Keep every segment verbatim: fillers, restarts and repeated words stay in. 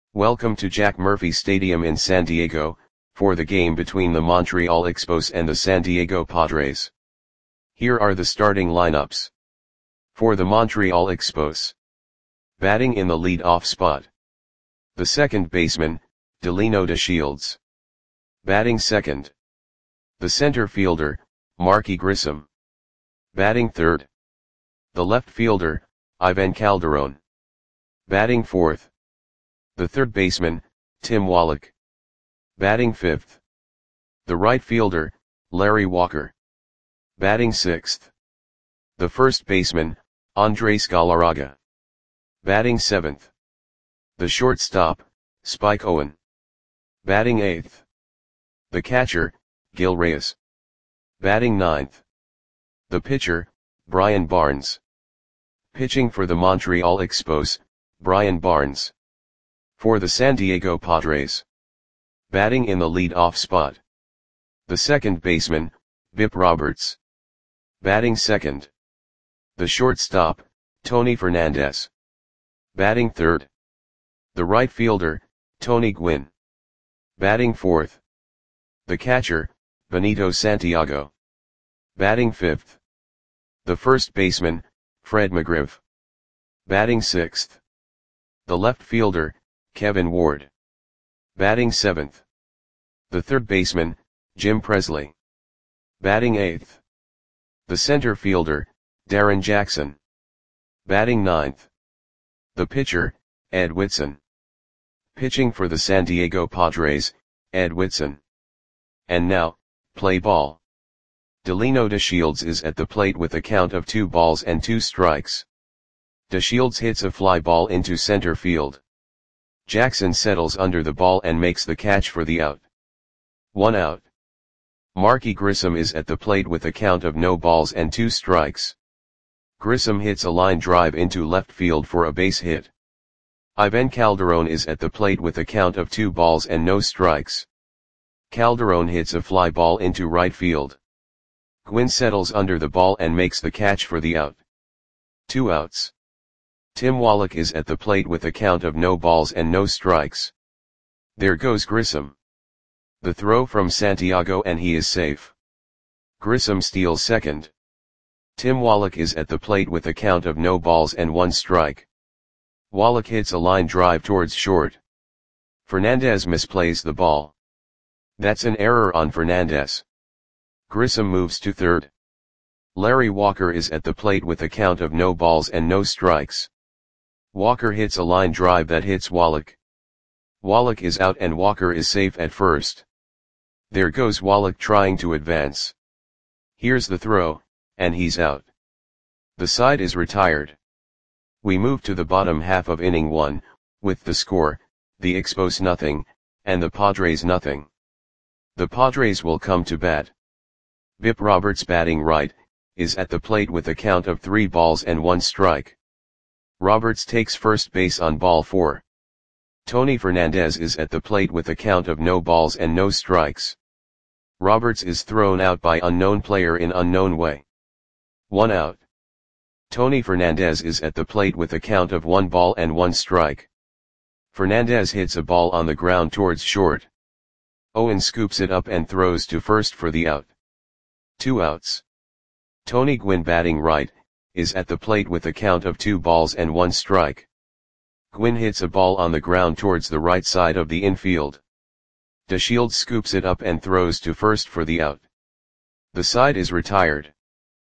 Welcome to Jack Murphy Stadium in San Diego, for the game between the Montreal Expos and the San Diego Padres. Here are the starting lineups. For the Montreal Expos. Batting in the lead-off spot. The second baseman, Delino DeShields. Batting second. The center fielder, Marky Grissom. Batting third. The left fielder, Ivan Calderon. Batting fourth. The third baseman, Tim Wallach. Batting fifth. The right fielder, Larry Walker. Batting sixth. The first baseman, Andres Galarraga. Batting seventh. The shortstop, Spike Owen. Batting eighth. The catcher, Gil Reyes. Batting ninth. The pitcher, Brian Barnes. Pitching for the Montreal Expos, Brian Barnes. For the San Diego Padres. Batting in the lead-off spot. The second baseman, Bip Roberts. Batting second. The shortstop, Tony Fernandez. Batting third. The right fielder, Tony Gwynn. Batting fourth. The catcher, Benito Santiago. Batting fifth. The first baseman, Fred McGriff. Batting sixth. The left fielder, Kevin Ward. Batting seventh. The third baseman, Jim Presley. Batting eighth. The center fielder, Darren Jackson. Batting ninth. The pitcher, Ed Whitson. Pitching for the San Diego Padres, Ed Whitson. And now, play ball. Delino DeShields is at the plate with a count of two balls and two strikes. DeShields hits a fly ball into center field. Jackson settles under the ball and makes the catch for the out. One out. Marky Grissom is at the plate with a count of no balls and two strikes. Grissom hits a line drive into left field for a base hit. Ivan Calderon is at the plate with a count of two balls and no strikes. Calderon hits a fly ball into right field. Gwynn settles under the ball and makes the catch for the out. Two outs. Tim Wallach is at the plate with a count of no balls and no strikes. There goes Grissom. The throw from Santiago and he is safe. Grissom steals second. Tim Wallach is at the plate with a count of no balls and one strike. Wallach hits a line drive towards short. Fernandez misplays the ball. That's an error on Fernandez. Grissom moves to third. Larry Walker is at the plate with a count of no balls and no strikes. Walker hits a line drive that hits Wallach. Wallach is out and Walker is safe at first. There goes Wallach trying to advance. Here's the throw, and he's out. The side is retired. We move to the bottom half of inning one, with the score, the Expos nothing, and the Padres nothing. The Padres will come to bat. Bip Roberts batting right, is at the plate with a count of three balls and one strike. Roberts takes first base on ball four. Tony Fernandez is at the plate with a count of no balls and no strikes. Roberts is thrown out by unknown player in unknown way. One out. Tony Fernandez is at the plate with a count of one ball and one strike. Fernandez hits a ball on the ground towards short. Owen scoops it up and throws to first for the out. Two outs. Tony Gwynn batting right, is at the plate with a count of two balls and one strike. Gwynn hits a ball on the ground towards the right side of the infield. DeShields scoops it up and throws to first for the out. The side is retired.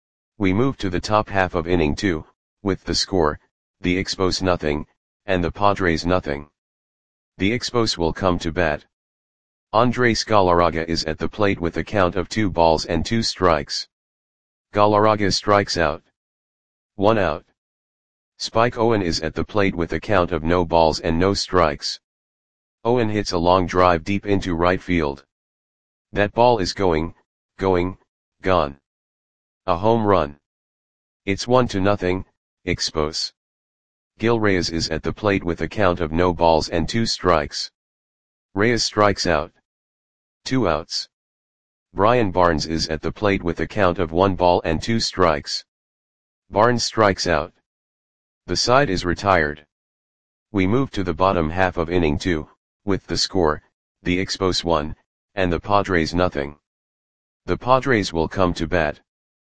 We move to the top half of inning two, with the score, the Expos nothing, and the Padres nothing. The Expos will come to bat. Andres Galarraga is at the plate with a count of two balls and two strikes. Galarraga strikes out. One out. Spike Owen is at the plate with a count of no balls and no strikes. Owen hits a long drive deep into right field. That ball is going, going, gone. A home run. It's one to nothing, Expos. Gil Reyes is at the plate with a count of no balls and two strikes. Reyes strikes out. Two outs. Brian Barnes is at the plate with a count of one ball and two strikes. Barnes strikes out. The side is retired. We move to the bottom half of inning two, with the score, the Expos one, and the Padres nothing. The Padres will come to bat.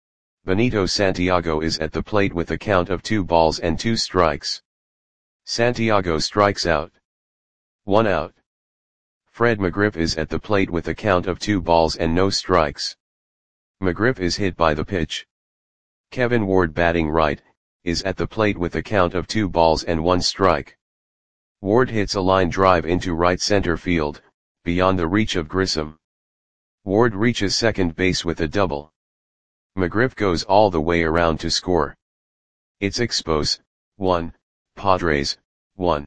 Benito Santiago is at the plate with a count of two balls and two strikes. Santiago strikes out. One out. Fred McGriff is at the plate with a count of two balls and no strikes. McGriff is hit by the pitch. Kevin Ward, batting right, is at the plate with a count of two balls and one strike. Ward hits a line drive into right center field, beyond the reach of Grissom. Ward reaches second base with a double. McGriff goes all the way around to score. It's Expos, one, Padres, one.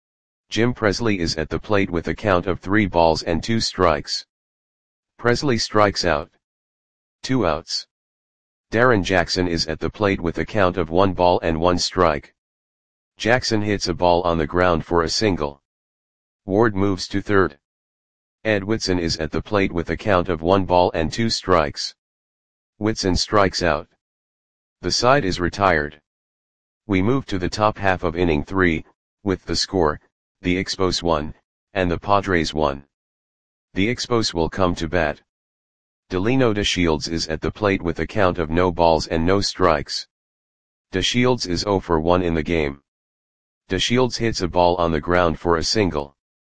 Jim Presley is at the plate with a count of three balls and two strikes. Presley strikes out. Two outs. Darren Jackson is at the plate with a count of one ball and one strike. Jackson hits a ball on the ground for a single. Ward moves to third. Ed Whitson is at the plate with a count of one ball and two strikes. Whitson strikes out. The side is retired. We move to the top half of inning three, with the score, the Expos one, and the Padres one. The Expos will come to bat. Delino DeShields is at the plate with a count of no balls and no strikes. DeShields is zero for one in the game. DeShields hits a ball on the ground for a single.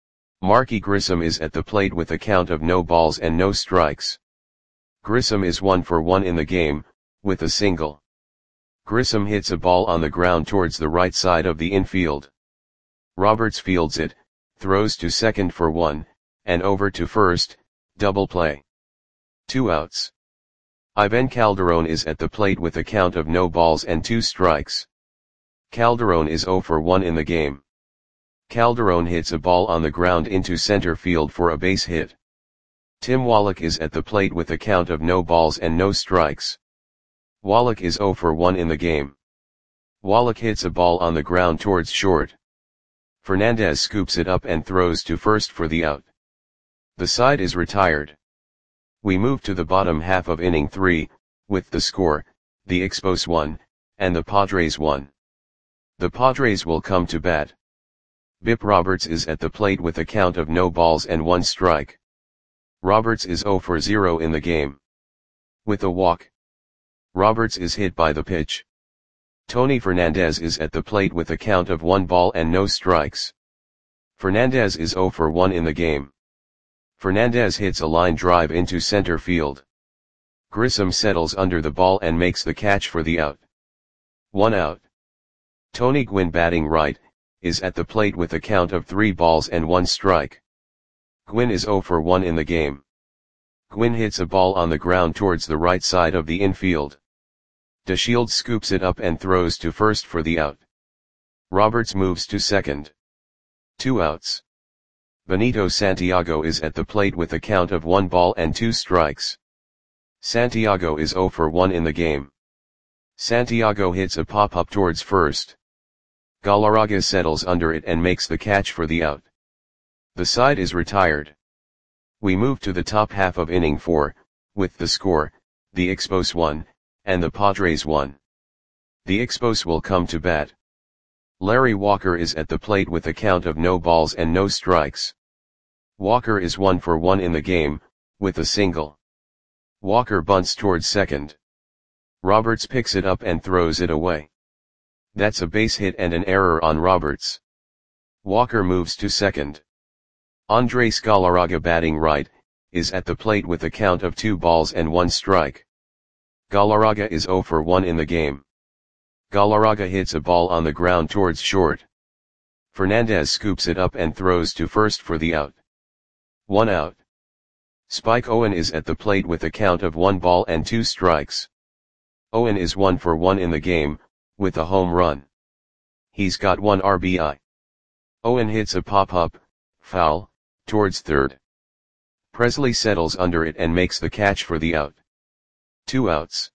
Marky Grissom is at the plate with a count of no balls and no strikes. Grissom is one for one in the game, with a single. Grissom hits a ball on the ground towards the right side of the infield. Roberts fields it, throws to second for one, and over to first, double play. Two outs. Ivan Calderon is at the plate with a count of no balls and two strikes. Calderon is zero for one in the game. Calderon hits a ball on the ground into center field for a base hit. Tim Wallach is at the plate with a count of no balls and no strikes. Wallach is zero for one in the game. Wallach hits a ball on the ground towards short. Fernandez scoops it up and throws to first for the out. The side is retired. We move to the bottom half of inning three, with the score, the Expos one, and the Padres one. The Padres will come to bat. Bip Roberts is at the plate with a count of no balls and one strike. Roberts is zero for zero in the game. With a walk. Roberts is hit by the pitch. Tony Fernandez is at the plate with a count of one ball and no strikes. Fernandez is zero for one in the game. Fernandez hits a line drive into center field. Grissom settles under the ball and makes the catch for the out. One out. Tony Gwynn, batting right, is at the plate with a count of three balls and one strike. Gwynn is zero for one in the game. Gwynn hits a ball on the ground towards the right side of the infield. DeShields scoops it up and throws to first for the out. Roberts moves to second. Two outs. Benito Santiago is at the plate with a count of one ball and two strikes. Santiago is zero for one in the game. Santiago hits a pop-up towards first. Galarraga settles under it and makes the catch for the out. The side is retired. We move to the top half of inning four, with the score, the Expos one, and the Padres one. The Expos will come to bat. Larry Walker is at the plate with a count of no balls and no strikes. Walker is one for one in the game, with a single. Walker bunts towards second. Roberts picks it up and throws it away. That's a base hit and an error on Roberts. Walker moves to second. Andres Galarraga, batting right, is at the plate with a count of two balls and one strike. Galarraga is zero for one in the game. Galarraga hits a ball on the ground towards short. Fernandez scoops it up and throws to first for the out. One out. Spike Owen is at the plate with a count of one ball and two strikes. Owen is one for one in the game, with a home run. He's got one R B I. Owen hits a pop-up, foul, towards third. Presley settles under it and makes the catch for the out. Two outs.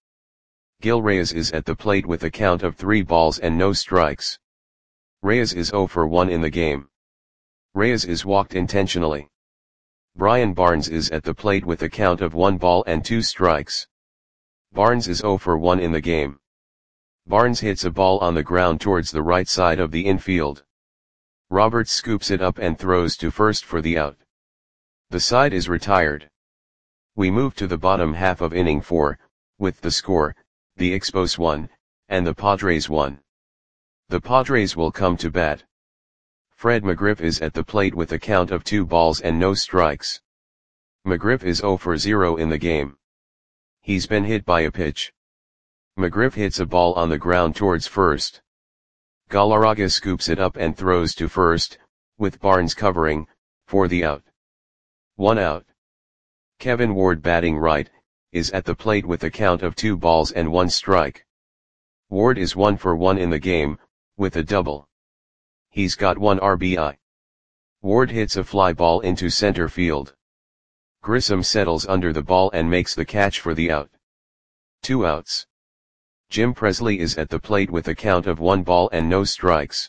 Gil Reyes is at the plate with a count of three balls and no strikes. Reyes is zero for one in the game. Reyes is walked intentionally. Brian Barnes is at the plate with a count of one ball and two strikes. Barnes is zero for one in the game. Barnes hits a ball on the ground towards the right side of the infield. Roberts scoops it up and throws to first for the out. The side is retired. We move to the bottom half of inning four, with the score, the Expos one, and the Padres one. The Padres will come to bat. Fred McGriff is at the plate with a count of two balls and no strikes. McGriff is zero for zero in the game. He's been hit by a pitch. McGriff hits a ball on the ground towards first. Galarraga scoops it up and throws to first, with Barnes covering, for the out. One out. Kevin Ward, batting right, is at the plate with a count of two balls and one strike. Ward is one for one in the game, with a double. He's got one R B I. Ward hits a fly ball into center field. Grissom settles under the ball and makes the catch for the out. Two outs. Jim Presley is at the plate with a count of one ball and no strikes.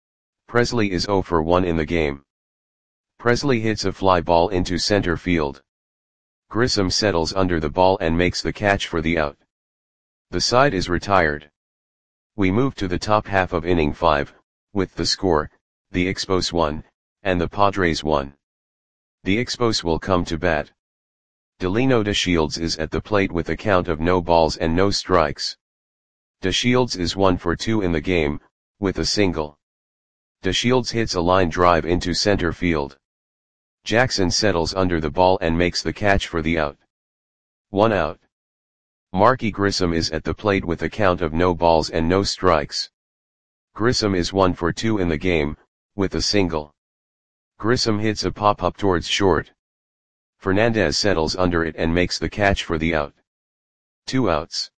Presley is zero for one in the game. Presley hits a fly ball into center field. Grissom settles under the ball and makes the catch for the out. The side is retired. We move to the top half of inning five, with the score, the Expos one, and the Padres one. The Expos will come to bat. Delino DeShields is at the plate with a count of no balls and no strikes. DeShields is one for two in the game, with a single. DeShields hits a line drive into center field. Jackson settles under the ball and makes the catch for the out. One out. Marky Grissom is at the plate with a count of no balls and no strikes. Grissom is one for two in the game, with a single. Grissom hits a pop-up towards short. Fernandez settles under it and makes the catch for the out. Two outs.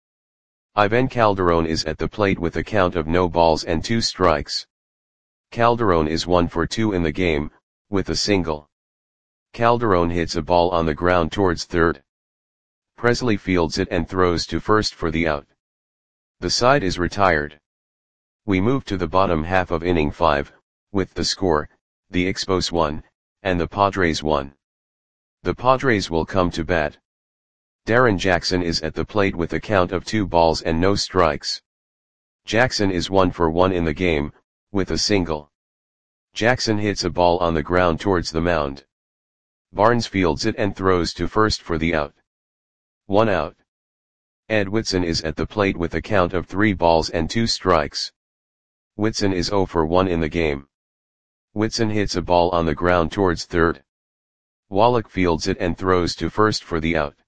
Ivan Calderon is at the plate with a count of no balls and two strikes. Calderon is one for two in the game, with a single. Calderon hits a ball on the ground towards third. Presley fields it and throws to first for the out. The side is retired. We move to the bottom half of inning five, with the score, the Expos one, and the Padres one. The Padres will come to bat. Darren Jackson is at the plate with a count of two balls and no strikes. Jackson is one for one in the game, with a single. Jackson hits a ball on the ground towards the mound. Barnes fields it and throws to first for the out. One out. Ed Whitson is at the plate with a count of three balls and two strikes. Whitson is zero for one in the game. Whitson hits a ball on the ground towards third. Wallach fields it and throws to first for the out.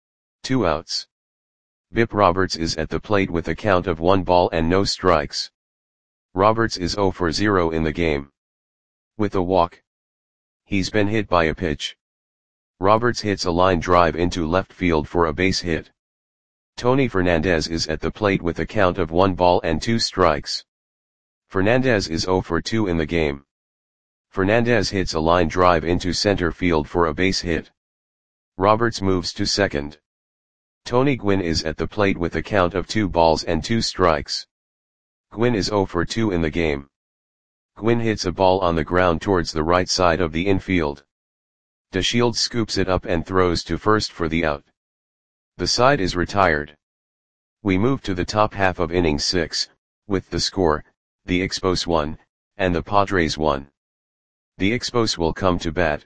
Two outs. Bip Roberts is at the plate with a count of one ball and no strikes. Roberts is zero for zero in the game. With a walk. He's been hit by a pitch. Roberts hits a line drive into left field for a base hit. Tony Fernandez is at the plate with a count of one ball and two strikes. Fernandez is zero for two in the game. Fernandez hits a line drive into center field for a base hit. Roberts moves to second. Tony Gwynn is at the plate with a count of two balls and two strikes. Gwynn is zero for two in the game. Gwynn hits a ball on the ground towards the right side of the infield. DeShields scoops it up and throws to first for the out. The side is retired. We move to the top half of inning six, with the score, the Expos one, and the Padres one. The Expos will come to bat.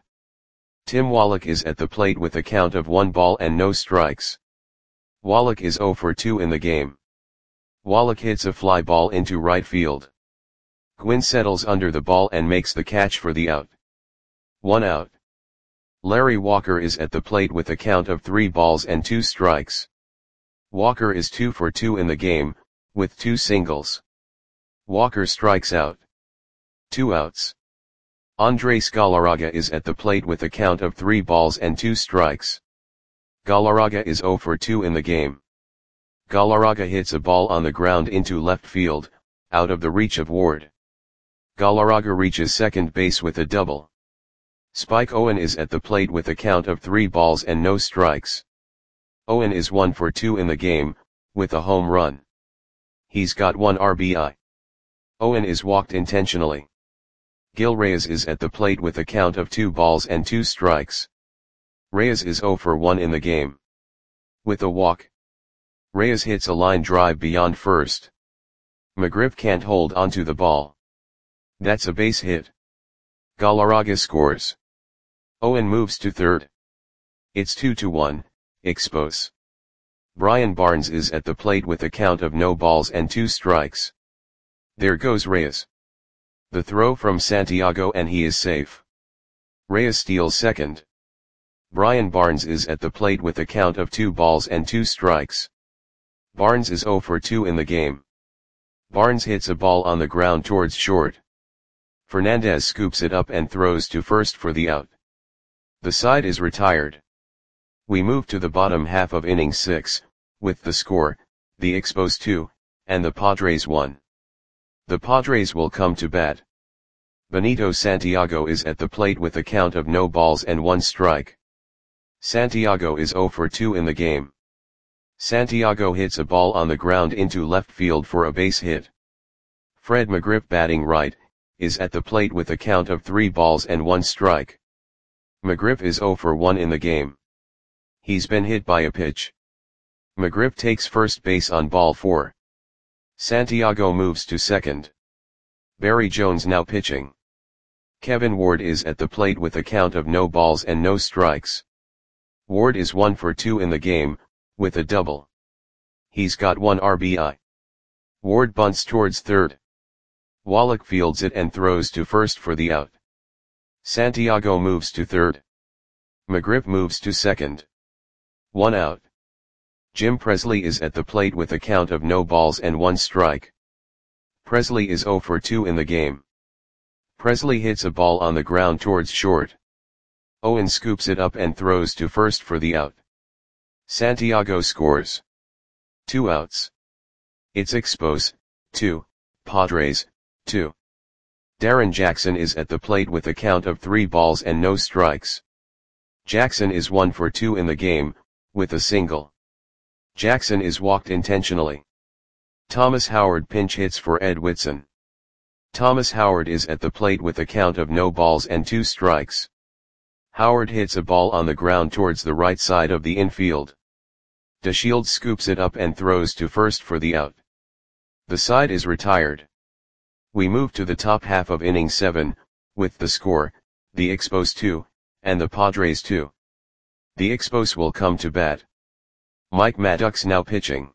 Tim Wallach is at the plate with a count of one ball and no strikes. Wallach is zero for two in the game. Wallach hits a fly ball into right field. Gwynn settles under the ball and makes the catch for the out. One out. Larry Walker is at the plate with a count of three balls and two strikes. Walker is two for two in the game, with two singles. Walker strikes out. Two outs. Andres Galarraga is at the plate with a count of three balls and two strikes. Galarraga is zero for two in the game. Galarraga hits a ball on the ground into left field, out of the reach of Ward. Galarraga reaches second base with a double. Spike Owen is at the plate with a count of three balls and no strikes. Owen is one for two in the game, with a home run. He's got one R B I. Owen is walked intentionally. Gil Reyes is at the plate with a count of two balls and two strikes. Reyes is zero for one in the game. With a walk. Reyes hits a line drive beyond first. McGriff can't hold onto the ball. That's a base hit. Galarraga scores. Owen moves to third. It's two to one, Expos. Brian Barnes is at the plate with a count of no balls and two strikes. There goes Reyes. The throw from Santiago and he is safe. Reyes steals second. Brian Barnes is at the plate with a count of two balls and two strikes. Barnes is zero for two in the game. Barnes hits a ball on the ground towards short. Fernandez scoops it up and throws to first for the out. The side is retired. We move to the bottom half of inning six, with the score, the Expos two, and the Padres one. The Padres will come to bat. Benito Santiago is at the plate with a count of no balls and one strike. Santiago is zero for two in the game. Santiago hits a ball on the ground into left field for a base hit. Fred McGriff, batting right, is at the plate with a count of three balls and one strike. McGriff is zero for one in the game. He's been hit by a pitch. McGriff takes first base on ball four. Santiago moves to second. Barry Jones now pitching. Kevin Ward is at the plate with a count of no balls and no strikes. Ward is one for two in the game, with a double. He's got one R B I. Ward bunts towards third. Wallach fields it and throws to first for the out. Santiago moves to third. McGriff moves to second. One out. Jim Presley is at the plate with a count of no balls and one strike. Presley is zero for two in the game. Presley hits a ball on the ground towards short. Owen scoops it up and throws to first for the out. Santiago scores. Two outs. It's Expos, two, Padres, two. Darren Jackson is at the plate with a count of three balls and no strikes. Jackson is one for two in the game, with a single. Jackson is walked intentionally. Thomas Howard pinch hits for Ed Whitson. Thomas Howard is at the plate with a count of no balls and two strikes. Howard hits a ball on the ground towards the right side of the infield. DeShields scoops it up and throws to first for the out. The side is retired. We move to the top half of inning seven, with the score, the Expos two, and the Padres two. The Expos will come to bat. Mike Maddox now pitching.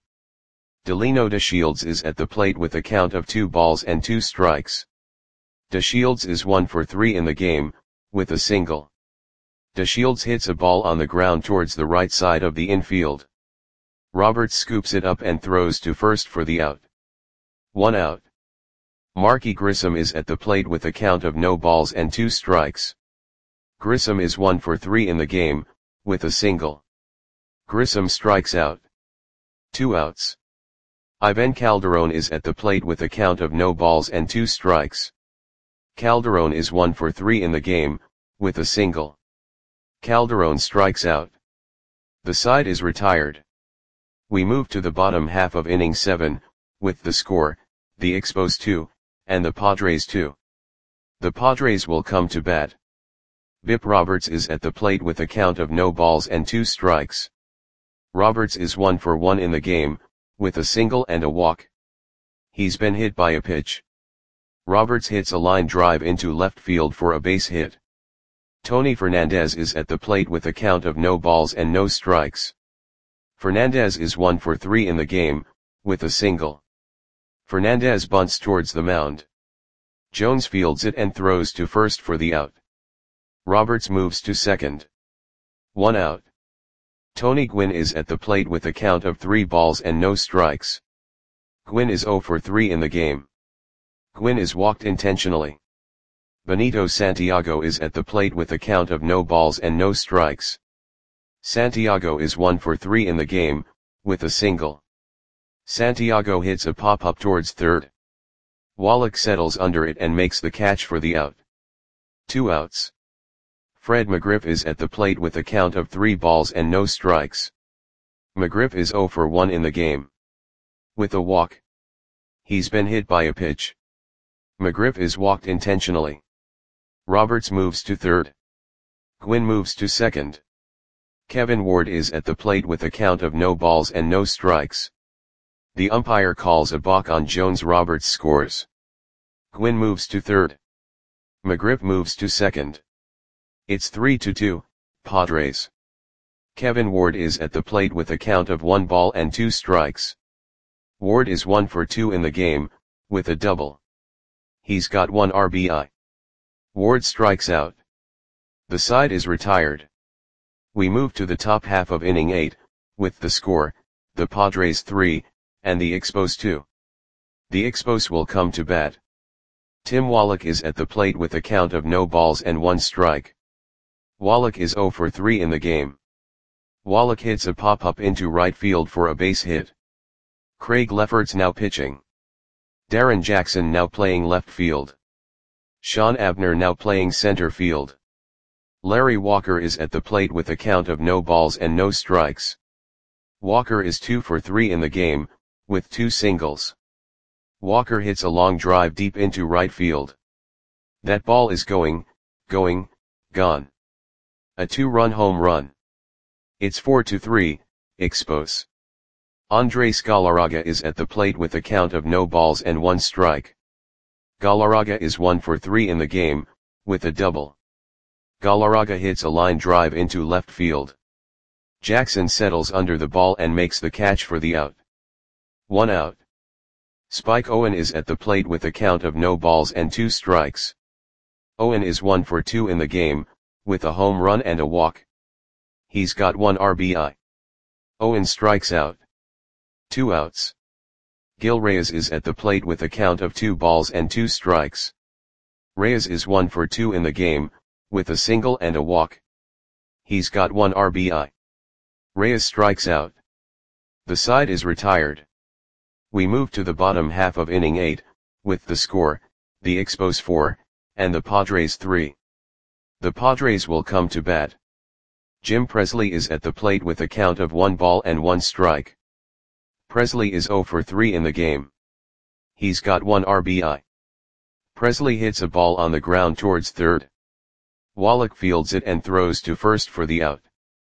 Delino DeShields is at the plate with a count of two balls and two strikes. DeShields is one for three in the game, with a single. DeShields hits a ball on the ground towards the right side of the infield. Roberts scoops it up and throws to first for the out. One out. Marky Grissom is at the plate with a count of no balls and two strikes. Grissom is one for three in the game, with a single. Grissom strikes out. Two outs. Ivan Calderon is at the plate with a count of no balls and two strikes. Calderon is one for three in the game, with a single. Calderon strikes out. The side is retired. We move to the bottom half of inning seven, with the score, the Expos two, and the Padres two. The Padres will come to bat. Bip Roberts is at the plate with a count of no balls and two strikes. Roberts is one for one in the game, with a single and a walk. He's been hit by a pitch. Roberts hits a line drive into left field for a base hit. Tony Fernandez is at the plate with a count of no balls and no strikes. Fernandez is one for three in the game, with a single. Fernandez bunts towards the mound. Jones fields it and throws to first for the out. Roberts moves to second. One out. Tony Gwynn is at the plate with a count of three balls and no strikes. Gwynn is zero for three in the game. Gwynn is walked intentionally. Benito Santiago is at the plate with a count of no balls and no strikes. Santiago is one for three in the game, with a single. Santiago hits a pop-up towards third. Wallach settles under it and makes the catch for the out. Two outs. Fred McGriff is at the plate with a count of three balls and no strikes. McGriff is zero for one in the game. With a walk. He's been hit by a pitch. McGriff is walked intentionally. Roberts moves to third. Gwynn moves to second. Kevin Ward is at the plate with a count of no balls and no strikes. The umpire calls a balk on Jones. Roberts scores. Gwynn moves to third. McGriff moves to second. It's three to two, Padres. Kevin Ward is at the plate with a count of one ball and two strikes. Ward is one for two in the game, with a double. He's got one R B I. Ward strikes out. The side is retired. We move to the top half of inning eight, with the score, the Padres three, and the Expos two. The Expos will come to bat. Tim Wallach is at the plate with a count of no balls and one strike. Wallach is zero for three in the game. Wallach hits a pop-up into right field for a base hit. Craig Lefferts now pitching. Darren Jackson now playing left field. Sean Abner now playing center field. Larry Walker is at the plate with a count of no balls and no strikes. Walker is two for three in the game, with two singles. Walker hits a long drive deep into right field. That ball is going, going, gone. A two-run home run. It's four to three, Expos. Andres Galarraga is at the plate with a count of no balls and one strike. Galarraga is one for three in the game, with a double. Galarraga hits a line drive into left field. Jackson settles under the ball and makes the catch for the out. One out. Spike Owen is at the plate with a count of no balls and two strikes. Owen is one for two in the game, with a home run and a walk. He's got one R B I. Owen strikes out. Two outs. Gil Reyes is at the plate with a count of two balls and two strikes. Reyes is one for two in the game, with a single and a walk. He's got one R B I. Reyes strikes out. The side is retired. We move to the bottom half of inning eight, with the score, the Expos four, and the Padres three. The Padres will come to bat. Jim Presley is at the plate with a count of one ball and one strike. Presley is zero for three in the game. He's got one R B I. Presley hits a ball on the ground towards third. Wallach fields it and throws to first for the out.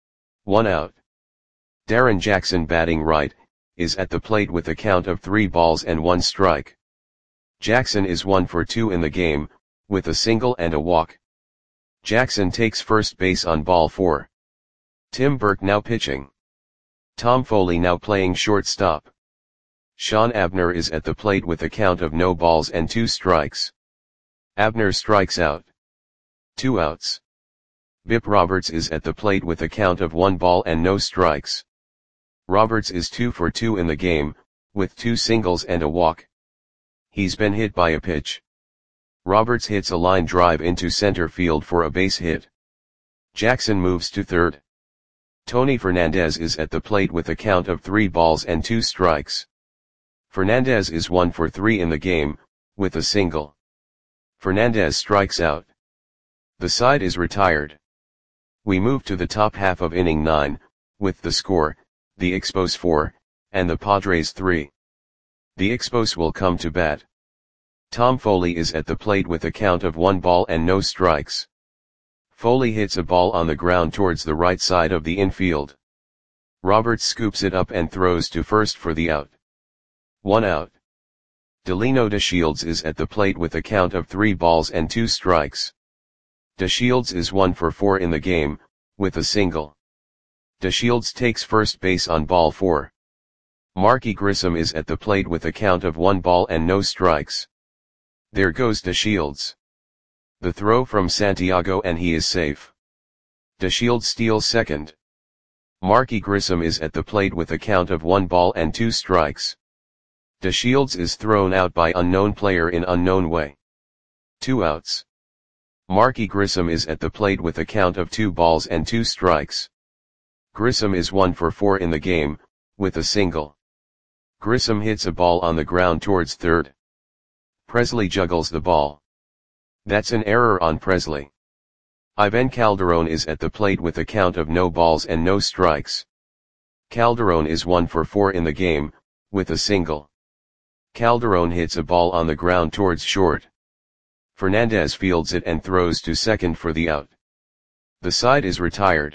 One out. Darren Jackson, batting right, is at the plate with a count of three balls and one strike. Jackson is one for two in the game, with a single and a walk. Jackson takes first base on ball four. Tim Burke now pitching. Tom Foley now playing shortstop. Sean Abner is at the plate with a count of no balls and two strikes. Abner strikes out. Two outs. Bip Roberts is at the plate with a count of one ball and no strikes. Roberts is two for two in the game, with two singles and a walk. He's been hit by a pitch. Roberts hits a line drive into center field for a base hit. Jackson moves to third. Tony Fernandez is at the plate with a count of three balls and two strikes. Fernandez is one for three in the game, with a single. Fernandez strikes out. The side is retired. We move to the top half of inning nine, with the score, the Expos four, and the Padres three. The Expos will come to bat. Tom Foley is at the plate with a count of one ball and no strikes. Foley hits a ball on the ground towards the right side of the infield. Roberts scoops it up and throws to first for the out. One out. Delino DeShields is at the plate with a count of three balls and two strikes. DeShields is one for four in the game, with a single. DeShields takes first base on ball four. Marky Grissom is at the plate with a count of one ball and no strikes. There goes DeShields. The throw from Santiago and he is safe. DeShields steals second. Marky Grissom is at the plate with a count of one ball and two strikes. DeShields is thrown out by unknown player in unknown way. Two outs. Marky Grissom is at the plate with a count of two balls and two strikes. Grissom is one for four in the game, with a single. Grissom hits a ball on the ground towards third. Presley juggles the ball. That's an error on Presley. Ivan Calderon is at the plate with a count of no balls and no strikes. Calderon is one for four in the game, with a single. Calderon hits a ball on the ground towards short. Fernandez fields it and throws to second for the out. The side is retired.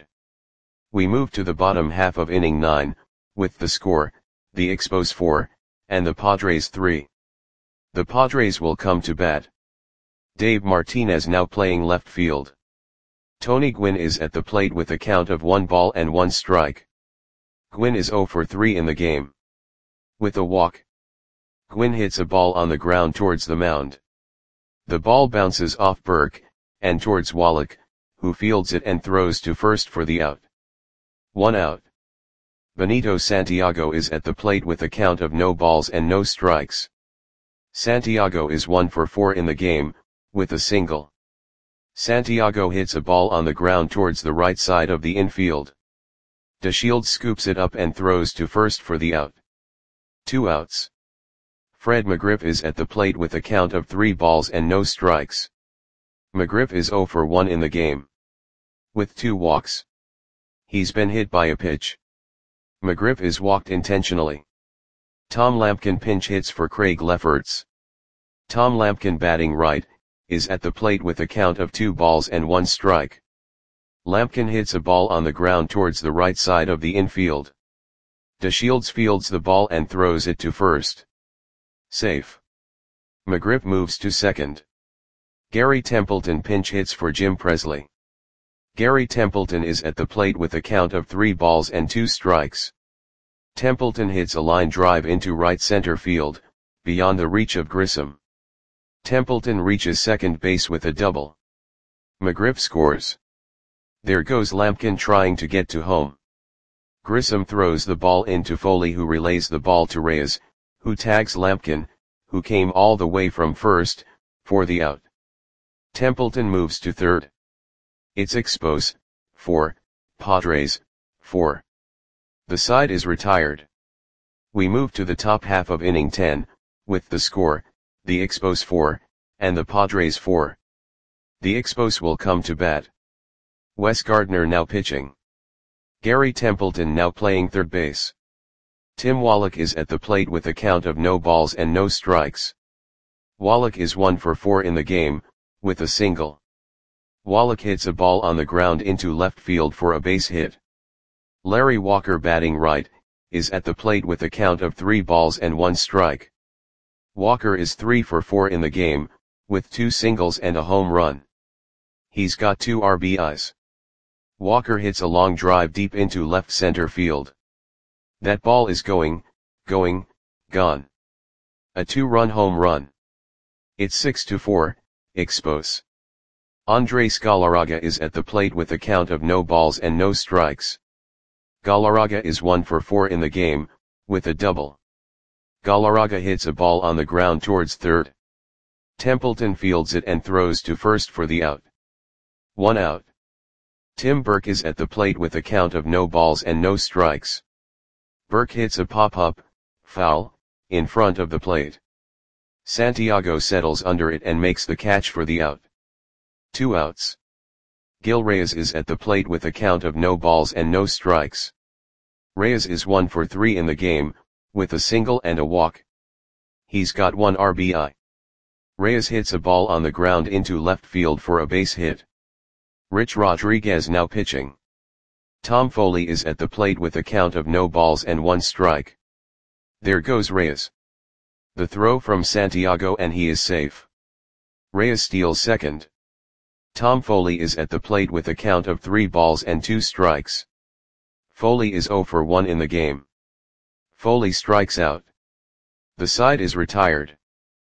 We move to the bottom half of inning nine, with the score, the Expos four, and the Padres three. The Padres will come to bat. Dave Martinez now playing left field. Tony Gwynn is at the plate with a count of one ball and one strike. Gwynn is zero for three in the game. With a walk, Gwynn hits a ball on the ground towards the mound. The ball bounces off Burke, and towards Wallach, who fields it and throws to first for the out. One out. Benito Santiago is at the plate with a count of no balls and no strikes. Santiago is one for four in the game, with a single. Santiago hits a ball on the ground towards the right side of the infield. DeShields scoops it up and throws to first for the out. Two outs. Fred McGriff is at the plate with a count of three balls and no strikes. McGriff is zero for one in the game. With two walks. He's been hit by a pitch. McGriff is walked intentionally. Tom Lampkin pinch hits for Craig Lefferts. Tom Lampkin, batting right, is at the plate with a count of two balls and one strike. Lampkin hits a ball on the ground towards the right side of the infield. DeShields fields the ball and throws it to first. Safe. McGriff moves to second. Gary Templeton pinch hits for Jim Presley. Gary Templeton is at the plate with a count of three balls and two strikes. Templeton hits a line drive into right center field, beyond the reach of Grissom. Templeton reaches second base with a double. McGriff scores. There goes Lampkin trying to get to home. Grissom throws the ball into Foley, who relays the ball to Reyes, who tags Lampkin, who came all the way from first, for the out. Templeton moves to third. It's Expos, four, Padres, four. The side is retired. We move to the top half of inning ten, with the score, the Expos four, and the Padres four. The Expos will come to bat. Wes Gardner now pitching. Gary Templeton now playing third base. Tim Wallach is at the plate with a count of no balls and no strikes. Wallach is one for four in the game, with a single. Wallach hits a ball on the ground into left field for a base hit. Larry Walker, batting right, is at the plate with a count of three balls and one strike. Walker is three for four in the game, with two singles and a home run. He's got two R B Is. Walker hits a long drive deep into left center field. That ball is going, going, gone. A two-run home run. It's six to four, Expos. Andres Galarraga is at the plate with a count of no balls and no strikes. Galarraga is one for four in the game, with a double. Galarraga hits a ball on the ground towards third. Templeton fields it and throws to first for the out. One out. Tim Burke is at the plate with a count of no balls and no strikes. Burke hits a pop-up, foul, in front of the plate. Santiago settles under it and makes the catch for the out. Two outs. Gil Reyes is at the plate with a count of no balls and no strikes. Reyes is one for three in the game, with a single and a walk. He's got one R B I. Reyes hits a ball on the ground into left field for a base hit. Rich Rodriguez now pitching. Tom Foley is at the plate with a count of no balls and one strike. There goes Reyes. The throw from Santiago and he is safe. Reyes steals second. Tom Foley is at the plate with a count of three balls and two strikes. Foley is zero for one in the game. Foley strikes out. The side is retired.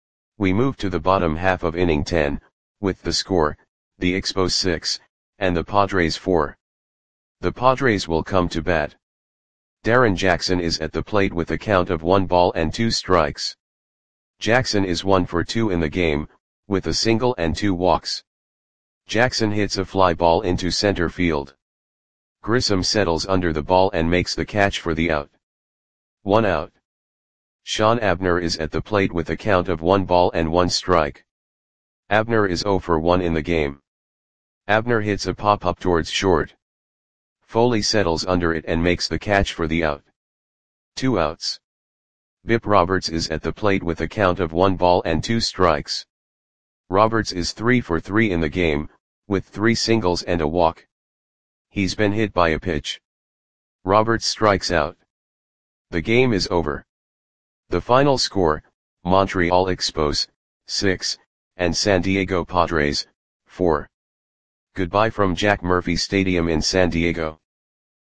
We move to the bottom half of inning ten, with the score, the Expos six, and the Padres four. The Padres will come to bat. Darren Jackson is at the plate with a count of one ball and two strikes. Jackson is one for two in the game, with a single and two walks. Jackson hits a fly ball into center field. Grissom settles under the ball and makes the catch for the out. One out. Sean Abner is at the plate with a count of one ball and one strike. Abner is zero for one in the game. Abner hits a pop-up towards short. Foley settles under it and makes the catch for the out. Two outs. Bip Roberts is at the plate with a count of one ball and two strikes. Roberts is three for three in the game, with three singles and a walk. He's been hit by a pitch. Roberts strikes out. The game is over. The final score, Montreal Expos, six, and San Diego Padres, four. Goodbye from Jack Murphy Stadium in San Diego.